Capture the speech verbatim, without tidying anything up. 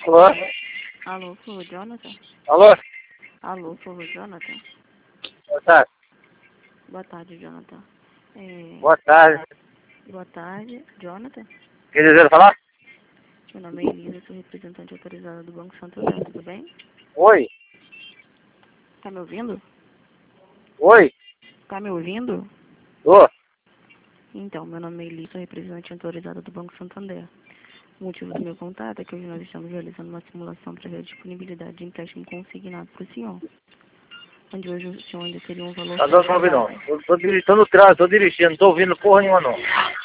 Alô? Alô, sou o Jonathan? Alô? Alô, sou o Jonathan? Boa tarde. Boa tarde, Jonathan. É... Boa tarde. Boa tarde, Jonathan. Quer dizer falar? Meu nome é Elisa, sou representante autorizada do Banco Santander, tudo bem? Oi? Tá me ouvindo? Oi? Tá me ouvindo? Ô? Então, meu nome é Elisa, sou representante autorizada do Banco Santander. O motivo do meu contato é que hoje nós estamos realizando uma simulação para ver a disponibilidade de empréstimo consignado para o senhor, onde hoje o senhor ainda teria um valor Tá dando pra ouvir não. parcelado. Tô, tô, diri- tô no trânsito, tô dirigindo, não tô ouvindo porra nenhuma não.